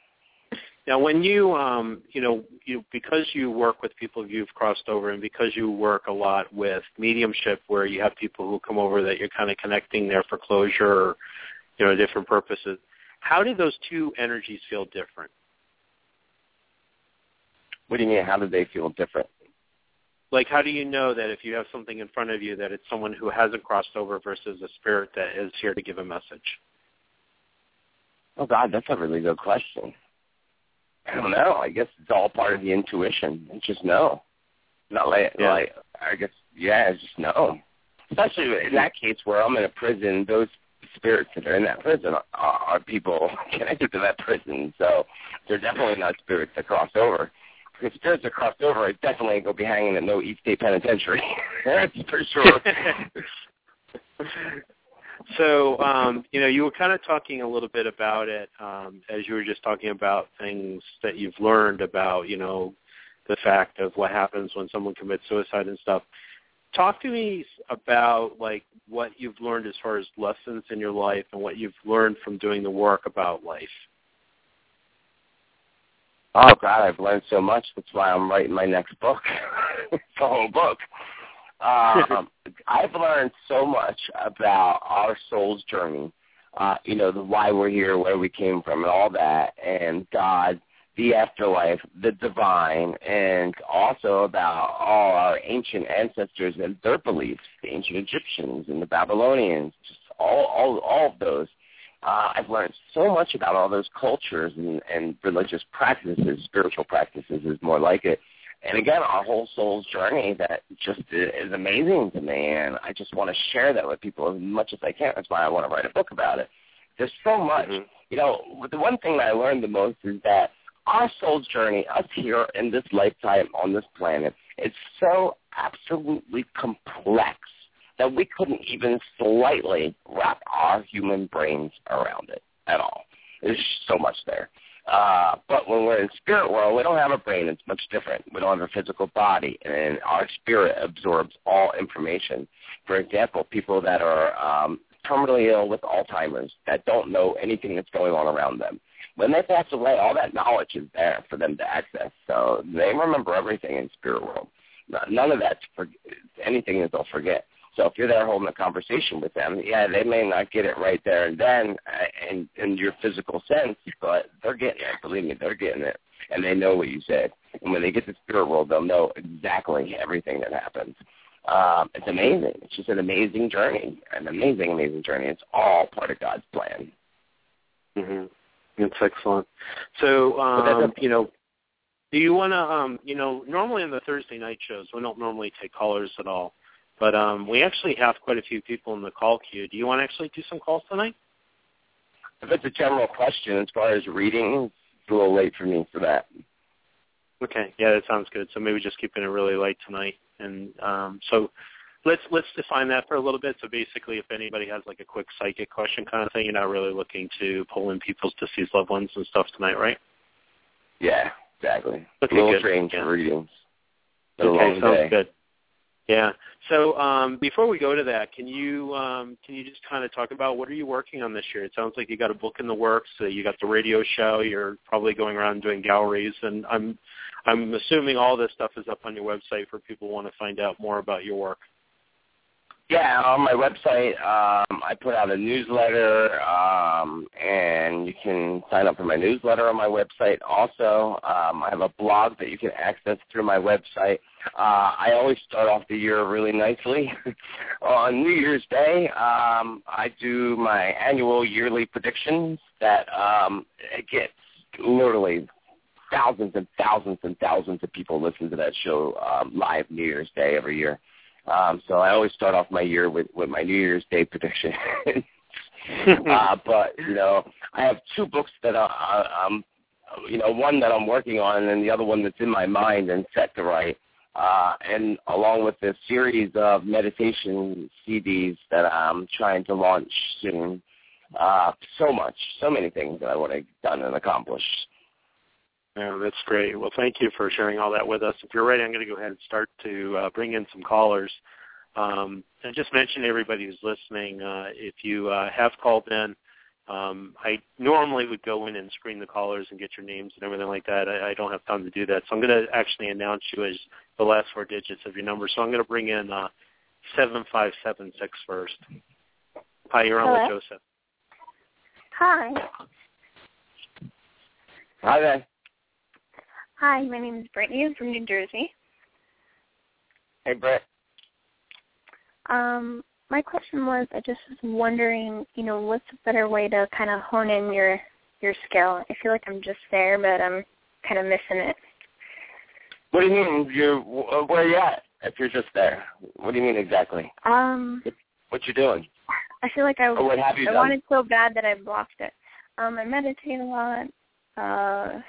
Now, when you, um, you know, you because you work with people you've crossed over and because you work a lot with mediumship where you have people who come over that you're kind of connecting there for closure or, you know, different purposes, how do those two energies feel different? What do you mean, how do they feel different? Like, how do you know that if you have something in front of you that it's someone who hasn't crossed over versus a spirit that is here to give a message? Oh, God, that's a really good question. I don't know. I guess it's all part of the intuition. You just know. Not like, yeah. like I guess, yeah, just know. Especially in that case where I'm in a prison, those spirits that are in that prison are, are people connected to that prison. So they're definitely not spirits that cross over. If spirits are crossed over, I definitely ain't going to be hanging at no East State Penitentiary. That's for sure. So, um, you know, you were kind of talking a little bit about it um, as you were just talking about things that you've learned about, you know, the fact of what happens when someone commits suicide and stuff. Talk to me about, like, what you've learned as far as lessons in your life and what you've learned from doing the work about life. Oh, God, I've learned so much. That's why I'm writing my next book. It's a whole book. Um, I've learned so much about our soul's journey, uh, you know, the why we're here, where we came from, and all that, and God, the afterlife, the divine, and also about all our ancient ancestors and their beliefs, the ancient Egyptians and the Babylonians, just all, all, all of those. Uh, I've learned so much about all those cultures and, and religious practices, spiritual practices is more like it. And again, our whole soul's journey that just is amazing to me, and I just want to share that with people as much as I can. That's why I want to write a book about it. There's so much. Mm-hmm. You know, the one thing that I learned the most is that our soul's journey, us here in this lifetime on this planet, is so absolutely complex that we couldn't even slightly wrap our human brains around it at all. There's so much there. Uh, but when we're in spirit world, we don't have a brain. It's much different. We don't have a physical body, and our spirit absorbs all information. For example, people that are um, terminally ill with Alzheimer's that don't know anything that's going on around them. When they pass away, all that knowledge is there for them to access. So they remember everything in spirit world. None of that's for, anything that they'll forget. So if you're there holding a conversation with them, yeah, they may not get it right there and then uh, in, in your physical sense, but they're getting it. Believe me, they're getting it. And they know what you said. And when they get to the spirit world, they'll know exactly everything that happens. Um, it's amazing. It's just an amazing journey, an amazing, amazing journey. It's all part of God's plan. Mm-hmm. That's excellent. So, um, you know, do you want to, um, you know, normally on the Thursday night shows, we don't normally take callers at all, but um, we actually have quite a few people in the call queue. Do you want to actually do some calls tonight? If it's a general question as far as reading, it's a little late for me for that. Okay, yeah, that sounds good. So maybe just keeping it really light tonight. And um, so let's let's define that for a little bit. So basically, if anybody has like a quick psychic question kind of thing, you're not really looking to pull in people's deceased loved ones and stuff tonight, right? Yeah, exactly. Okay, a little good. strange Yeah. for readings. Okay, a long sounds day. good. Yeah. So um, before we go to that, can you um, can you just kind of talk about what are you working on this year? It sounds like you got a book in the works. Uh, you got the radio show. You're probably going around doing galleries, and I'm I'm assuming all this stuff is up on your website for people who want to find out more about your work. Yeah, on my website, um, I put out a newsletter, um, and you can sign up for my newsletter on my website. Also, um, I have a blog that you can access through my website. Uh, I always start off the year really nicely. On New Year's Day, um, I do my annual yearly predictions that um, it gets literally thousands and thousands and thousands of people listen to that show um, live New Year's Day every year. Um, so I always start off my year with, with my New Year's Day prediction. uh, but, you know, I have two books that I, I, I'm, you know, one that I'm working on and the other one that's in my mind and set to write. Uh, and along with this series of meditation C Ds that I'm trying to launch soon. Uh, so much, so many things that I want to get done and accomplish. Yeah, that's great. Well, thank you for sharing all that with us. If you're ready, I'm going to go ahead and start to uh, bring in some callers. Um, and just mention to everybody who's listening, uh, if you uh, have called in, um, I normally would go in and screen the callers and get your names and everything like that. I, I don't have time to do that. So I'm going to actually announce you as the last four digits of your number. So I'm going to bring in uh, seven five seven six first. Hi, you're on Hello? with Joseph. Hi. Hi there. Hi, my name is Brittany. I'm from New Jersey. Hey, Brett. Um, my question was, I just was wondering, you know, what's a better way to kind of hone in your your skill? I feel like I'm just there, but I'm kind of missing it. What do you mean? You're where are you at? If you're just there, what do you mean exactly? Um, what you doing? I feel like I or what have you I done? wanted so bad that I blocked it. Um, I meditate a lot. Uh,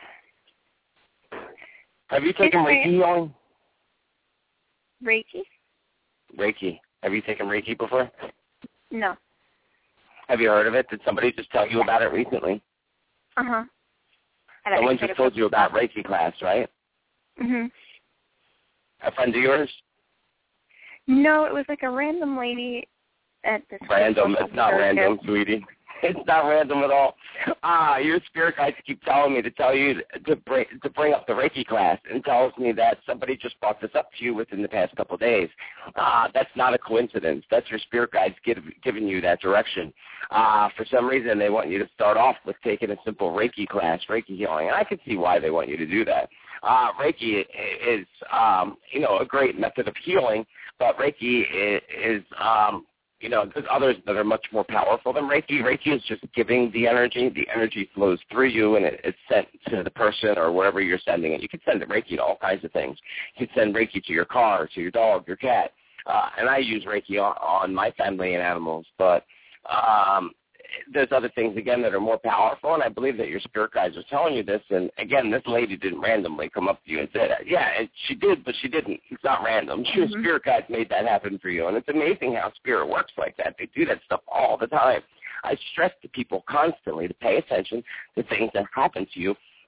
have you taken Reiki healing? Reiki? Reiki. Have you taken Reiki before? No. Have you heard of it? Did somebody just tell you about it recently? Uh huh. Someone just told you about Reiki class, right? Mhm. A friend of yours? No, it was like a random lady at this. Random. It's not random, sweetie. It's not random at all. Ah, your spirit guides keep telling me to tell you to bring to bring up the Reiki class, and tells me that somebody just brought this up to you within the past couple of days. Ah, that's not a coincidence. That's your spirit guides give, giving you that direction. Ah, for some reason they want you to start off with taking a simple Reiki class, Reiki healing, and I can see why they want you to do that. Uh, Reiki is, um, you know, a great method of healing, but Reiki is, is um, you know, there's others that are much more powerful than Reiki. Reiki is just giving the energy. The energy flows through you, and it, it's sent to the person or wherever you're sending it. You can send it Reiki to all kinds of things. You can send Reiki to your car, to your dog, your cat. Uh, and I use Reiki on, on my family and animals. But um, there's other things, again, that are more powerful, and I believe that your spirit guides are telling you this. And, again, this lady didn't randomly come up to you and say that. Yeah, and she did, but she didn't. It's not random. Your mm-hmm. spirit guides made that happen for you, and it's amazing how spirit works like that. They do that stuff all the time. I stress to people constantly to pay attention to things that happen to you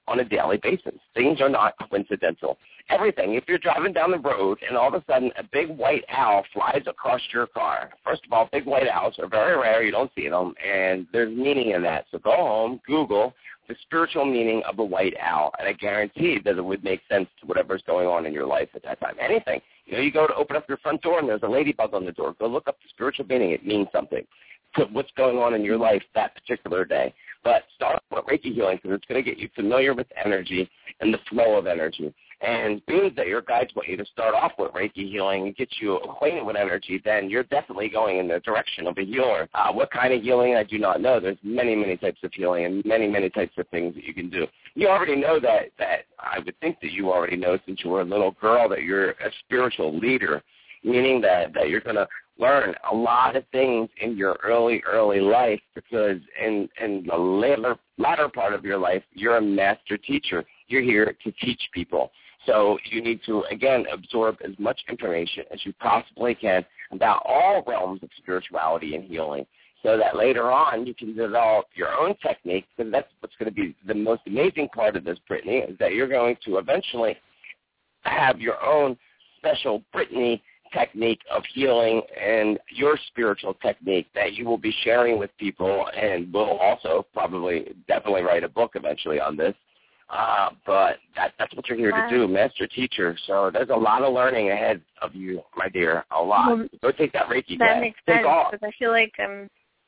on a daily basis. Things are not coincidental. Everything. If you're driving down the road and all of a sudden a big white owl flies across your car, first of all, big white owls are very rare. You don't see them, and there's meaning in that. So go home, Google the spiritual meaning of a white owl, and I guarantee that it would make sense to whatever's going on in your life at that time. Anything. You know, you go to open up your front door and there's a ladybug on the door. Go look up the spiritual meaning. It means something. Put what's going on in your life that particular day. But start with Reiki healing because it's going to get you familiar with energy and the flow of energy. And being that your guides want you to start off with Reiki healing and get you acquainted with energy, then you're definitely going in the direction of a healer. Uh, what kind of healing, I do not know. There's many, many types of healing and many, many types of things that you can do. You already know that, that I would think that you already know since you were a little girl that you're a spiritual leader, meaning that, that you're going to learn a lot of things in your early, early life because in, in the later, latter part of your life, you're a master teacher. You're here to teach people. So you need to, again, absorb as much information as you possibly can about all realms of spirituality and healing so that later on you can develop your own technique, because that's what's going to be the most amazing part of this, Brittany, is that you're going to eventually have your own special Brittany technique of healing and your spiritual technique that you will be sharing with people, and will also probably definitely write a book eventually on this. Uh, but that, that's what you're here wow. to do, master teacher. So there's a lot of learning ahead of you, my dear, a lot. Well, go take that Reiki That class. makes take sense, off. because I feel like I'm,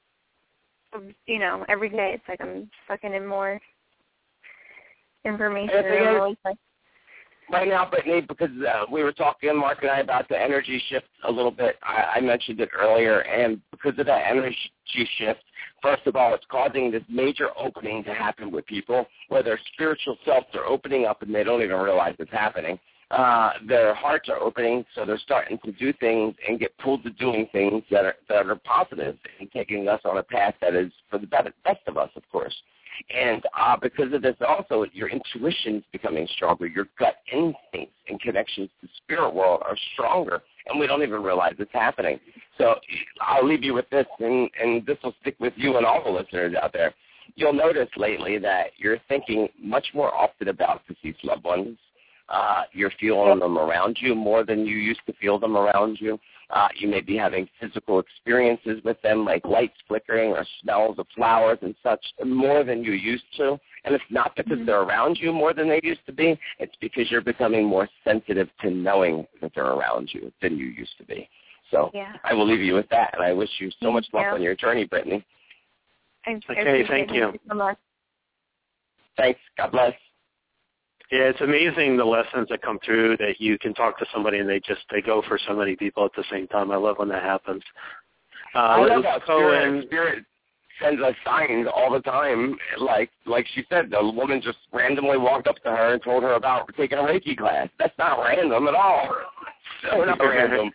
you know, every day it's like I'm sucking in more information. And always like, right now, Brittany, because uh, we were talking, Mark and I, about the energy shift a little bit. I, I mentioned it earlier, and because of that energy shift, first of all, it's causing this major opening to happen with people where their spiritual selves are opening up and they don't even realize it's happening. Uh, their hearts are opening, so they're starting to do things and get pulled to doing things that are, that are positive and taking us on a path that is for the best of us, of course. And uh, because of this also, your intuition is becoming stronger. Your gut instincts and connections to the spirit world are stronger, and we don't even realize it's happening. So I'll leave you with this, and, and this will stick with you and all the listeners out there. You'll notice lately that you're thinking much more often about deceased loved ones. Uh, you're feeling them around you more than you used to feel them around you. Uh, you may be having physical experiences with them, like lights flickering or smells of flowers and such, more than you used to. And it's not because mm-hmm. they're around you more than they used to be. It's because you're becoming more sensitive to knowing that they're around you than you used to be. So yeah. I will leave you with that, and I wish you so thank much luck you. on your journey, Brittany. I, I okay, thank you. you so much. Thanks. God bless. Yeah, it's amazing the lessons that come through that you can talk to somebody and they just they go for so many people at the same time. I love when that happens. Uh, I love how spirit, and, spirit sends us signs all the time. Like like she said, the woman just randomly walked up to her and told her about taking a Reiki class. That's not random at all. So not random.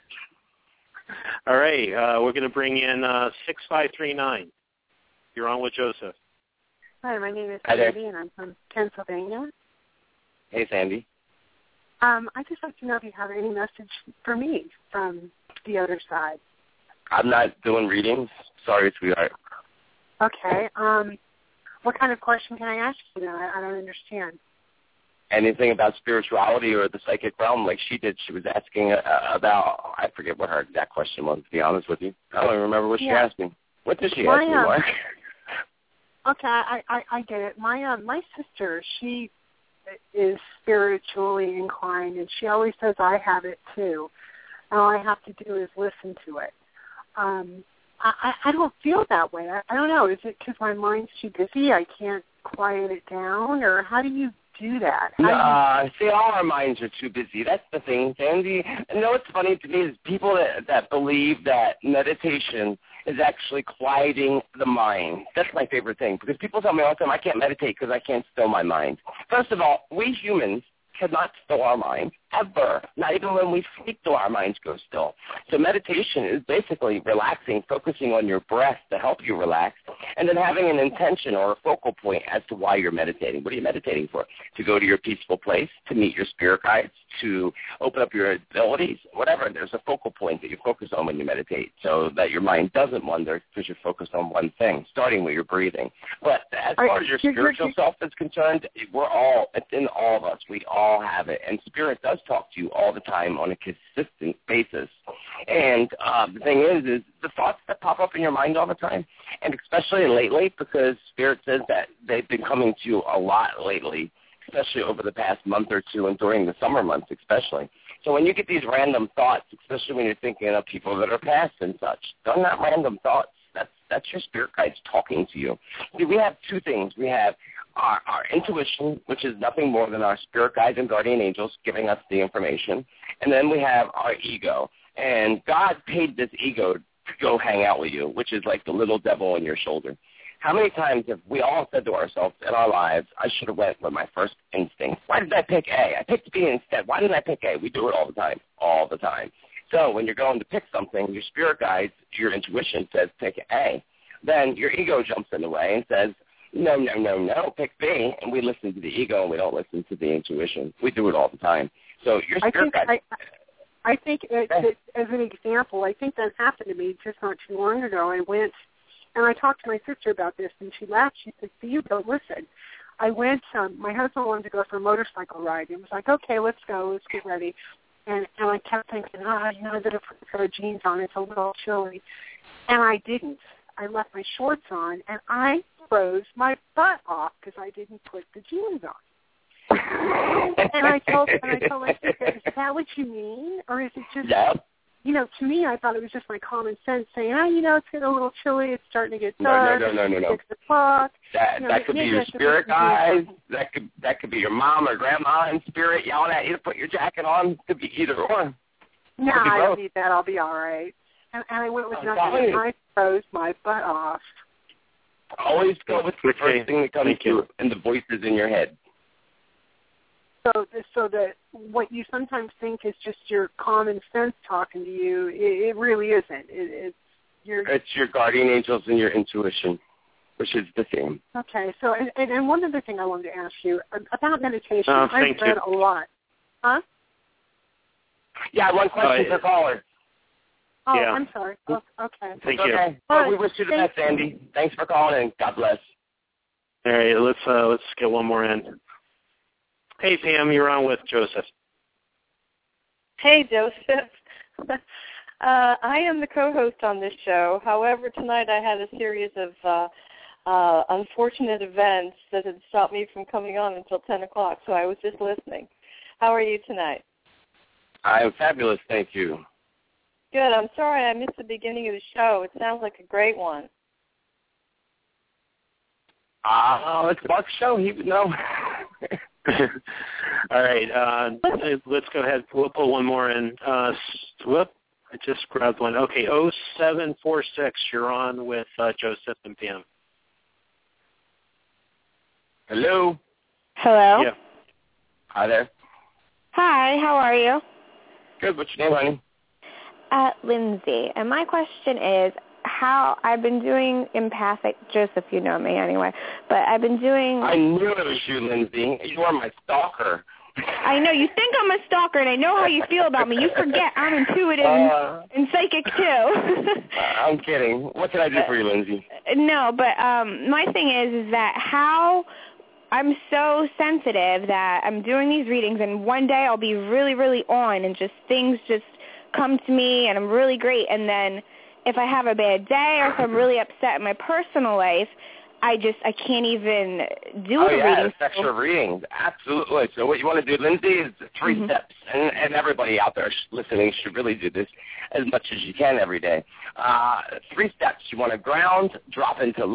All right, uh, we're going to bring in uh, six five three nine. You're on with Joseph. Hi, my name is Hi there. Sandy, and I'm from Pennsylvania. Hey, Sandy. Um, I'd just like to know if you have any message for me from the other side. I'm not doing readings. Sorry, sweetheart. Okay. Um, what kind of question can I ask you now? I, I don't understand. Anything about spirituality or the psychic realm, like she did. She was asking uh, about, I forget what her exact question was, to be honest with you. I don't even remember what she yeah. asked me. What did she my, ask me, um, Mark? Okay, I, I, I get it. My um, my sister, she is spiritually inclined, and she always says I have it too. And all I have to do is listen to it. Um, I, I don't feel that way. I, I don't know. Is it because my mind's too busy? I can't quiet it down, or how do you do that? How Nah, do you... see, all our minds are too busy. That's the thing, Sandy. You know what's funny to me is people that, that believe that meditation is actually quieting the mind. That's my favorite thing, because people tell me all the time, I can't meditate because I can't still my mind. First of all, we humans cannot still our minds, ever. Not even when we sleep do our minds go still. So meditation is basically relaxing, focusing on your breath to help you relax, and then having an intention or a focal point as to why you're meditating. What are you meditating for? To go to your peaceful place, to meet your spirit guides, to open up your abilities, whatever. There's a focal point that you focus on when you meditate so that your mind doesn't wander because you're focused on one thing, starting with your breathing. But as far as your spiritual self is concerned, we're all, it's in all of us. We all have it. And spirit does talk to you all the time on a consistent basis. And uh, the thing is, is the thoughts that pop up in your mind all the time, and especially lately, because spirit says that they've been coming to you a lot lately, especially over the past month or two and during the summer months especially. So when you get these random thoughts, especially when you're thinking of people that are past and such, they're not random thoughts. That's that's your spirit guides talking to you. See, we have two things. We have our, our intuition, which is nothing more than our spirit guides and guardian angels giving us the information. And then we have our ego. And God paid this ego to go hang out with you, which is like the little devil on your shoulder. How many times have we all said to ourselves in our lives, I should have went with my first instinct. Why did I pick A? I picked B instead. Why didn't I pick A? We do it all the time, all the time. So when you're going to pick something, your spirit guides, your intuition says pick A. Then your ego jumps in the way and says, no, no, no, no, pick B. And we listen to the ego and we don't listen to the intuition. We do it all the time. So your spirit guides. I, I think, it, it, as an example, I think that happened to me just not too long ago. I went and I talked to my sister about this, and she laughed. She said, "So you don't listen." I went. Um, my husband wanted to go for a motorcycle ride. He was like, "Okay, let's go. Let's get ready." And and I kept thinking, "Ah, oh, you know, I better put a pair of jeans on. It's a little chilly." And I didn't. I left my shorts on, and I froze my butt off because I didn't put the jeans on. and I told and I told my sister, "Is that what you mean, or is it just?" Yeah. You know, to me, I thought it was just my common sense saying, oh, you know, it's getting a little chilly. It's starting to get dark. No, no, no, no, no. Six o'clock. That, you know, that could be your spirit guides. That could that could be your mom or grandma in spirit yelling at you to put your jacket on. It could be either or. No, I don't need that. I'll be all right. And, and I went with nothing. And I froze my butt off. Always go with the first thing that comes to you and the voices in your head. So, so that what you sometimes think is just your common sense talking to you, it, it really isn't. It, it's your. It's your guardian angels and your intuition, which is the same. Okay. So, and, and one other thing I wanted to ask you about meditation. Oh, I've read you. a lot. Huh? Yeah, one question per caller. Oh, yeah. I'm sorry. Oh, okay. Thank it's you. Okay. Well, we wish you the best, Andy. Thanks for calling, and God bless. All right, let's uh, let's get one more in. Hey, Pam, you're on with Joseph. Hey, Joseph. uh, I am the co-host on this show. However, tonight I had a series of uh, uh, unfortunate events that had stopped me from coming on until ten o'clock, so I was just listening. How are you tonight? I'm fabulous, thank you. Good. I'm sorry I missed the beginning of the show. It sounds like a great one. Oh, uh, it's Mark's show. He would know. All right, uh, let's go ahead. We'll pull one more in. Uh, whoop, I just grabbed one. Okay, oh seven four six, you're on with uh, Joseph and Pam. Hello. Hello. Yeah. Hi there. Hi, how are you? Good. What's your name, honey? Uh, Lindsay. And my question is, how I've been doing empathic, Joseph, you know me anyway, but I've been doing... I knew it was you, Lindsay. You are my stalker. I know. You think I'm a stalker, and I know how you feel about me. You forget I'm intuitive uh, and psychic, too. I'm kidding. What can I do for you, Lindsay? No, but um, my thing is, is that how... I'm so sensitive that I'm doing these readings, and one day I'll be really, really on, and just things just come to me, and I'm really great, and then... if I have a bad day or if I'm really upset in my personal life, I just, I can't even do oh, the yeah, reading. Oh, yeah, readings. Absolutely. So what you want to do, Lindsay, is three mm-hmm. steps. And, and everybody out there listening should really do this as much as you can every day. Uh, three steps. You want to ground, drop into love,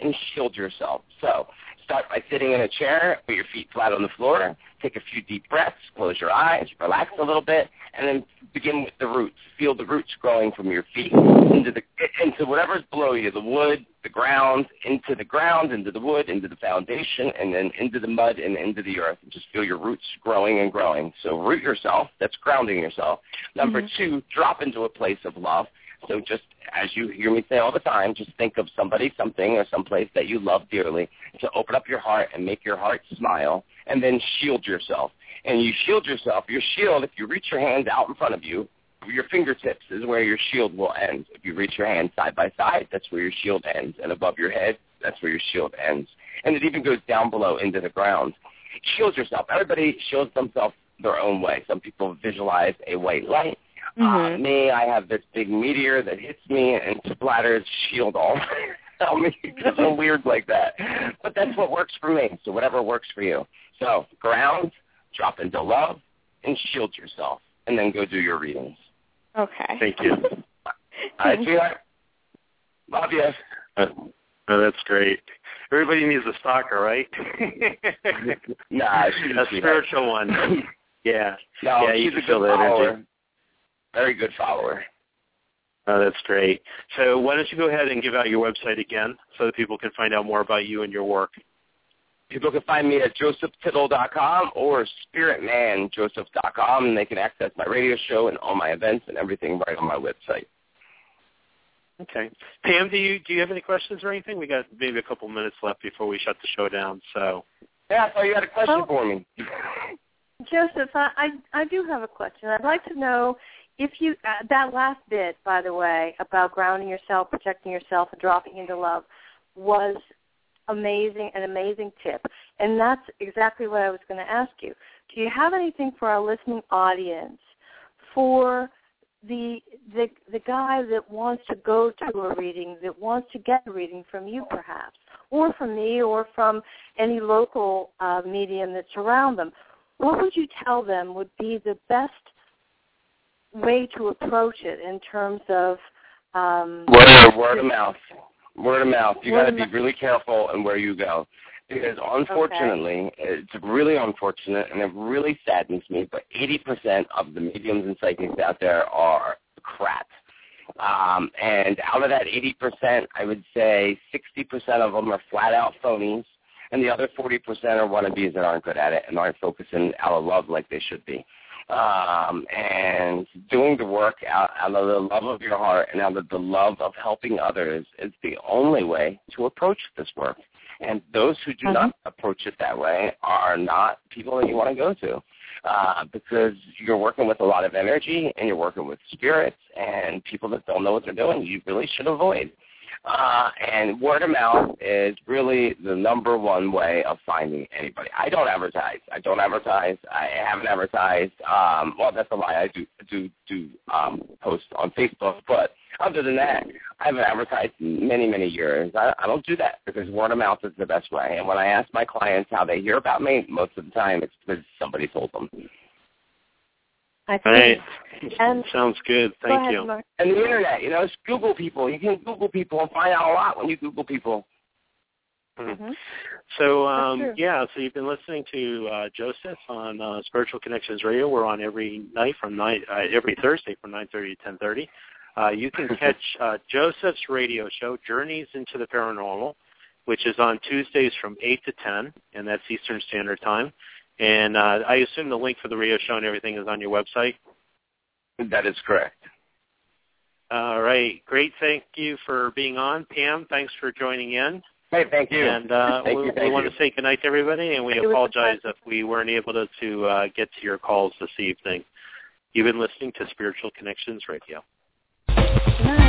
and shield yourself. So start by sitting in a chair, put your feet flat on the floor, take a few deep breaths, close your eyes, relax a little bit, and then begin with the roots. Feel the roots growing from your feet into the into whatever's below you, the wood, the ground, into the ground, into the wood, into the foundation, and then into the mud and into the earth. And just feel your roots growing and growing. So root yourself. That's grounding yourself. Number mm-hmm. two, drop into a place of love. So just as you hear me say all the time, just think of somebody, something, or someplace that you love dearly to open up your heart and make your heart smile, and then shield yourself. And you shield yourself. Your shield, if you reach your hands out in front of you, your fingertips is where your shield will end. If you reach your hands side by side, that's where your shield ends. And above your head, that's where your shield ends. And it even goes down below into the ground. Shield yourself. Everybody shields themselves their own way. Some people visualize a white light. Mm-hmm. Uh, me, I have this big meteor that hits me and splatters shield all around me because I'm weird like that. But that's what works for me, so whatever works for you. So ground, drop into love, and shield yourself, and then go do your readings. Okay. Thank you. All right, sweetheart. Love you. Uh, oh, that's great. Everybody needs a stalker, right? Nah, she's a spiritual one. Yeah. No, yeah, she's you a can good feel the follower. energy. Very good follower. Oh, that's great. So why don't you go ahead and give out your website again so that people can find out more about you and your work. People can find me at joseph tittle dot com or spirit man joseph dot com, and they can access my radio show and all my events and everything right on my website. Okay. Pam, do you do you have any questions or anything? We got maybe a couple minutes left before we shut the show down. So. Yeah, I thought you had a question oh, for me. Joseph, I, I I do have a question. I'd like to know if you uh, that last bit, by the way, about grounding yourself, protecting yourself, and dropping into love was amazing, an amazing tip. And that's exactly what I was going to ask you. Do you have anything for our listening audience for the the the guy that wants to go to a reading, that wants to get a reading from you perhaps, or from me, or from any local uh, medium that's around them? What would you tell them would be the best way to approach it in terms of um, word, word of mouth? Word of mouth. You got to be really careful in where you go, because unfortunately, okay. it's really unfortunate, and it really saddens me. But eighty percent of the mediums and psychics out there are crap. Um, and out of that eighty percent, I would say sixty percent of them are flat out phonies. And the other forty percent are wannabes that aren't good at it and aren't focusing out of love like they should be. Um, and doing the work out, out of the love of your heart and out of the love of helping others is the only way to approach this work. And those who do uh-huh. not approach it that way are not people that you want to go to, uh, because you're working with a lot of energy and you're working with spirits and people that don't know what they're doing. You really should avoid. Uh, and word of mouth is really the number one way of finding anybody. I don't advertise. I don't advertise. I haven't advertised. Um, well, that's a lie. I do do do um, post on Facebook, but other than that, I haven't advertised in many, many years. I, I don't do that because word of mouth is the best way. And when I ask my clients how they hear about me, most of the time it's because somebody told them. I see. Right. And sounds good. Thank ahead, you. Mark. And the internet, you know, it's Google people. You can Google people and find out a lot when you Google people. Mm-hmm. So, um, yeah, so you've been listening to uh, Joseph on uh, Spiritual Connections Radio. We're on every night from nine, uh, every Thursday from nine thirty to ten thirty. Uh, you can catch uh, Joseph's radio show, Journeys into the Paranormal, which is on Tuesdays from eight to ten, and that's Eastern Standard Time. And uh, I assume the link for the radio show and everything is on your website? That is correct. All right. Great. Thank you for being on. Pam, thanks for joining in. Hey, thank you. And uh, thank we, you, thank we want you. to say goodnight to everybody, and we apologize if we weren't able to, to uh, get to your calls this evening. You've been listening to Spiritual Connections Radio. Good night.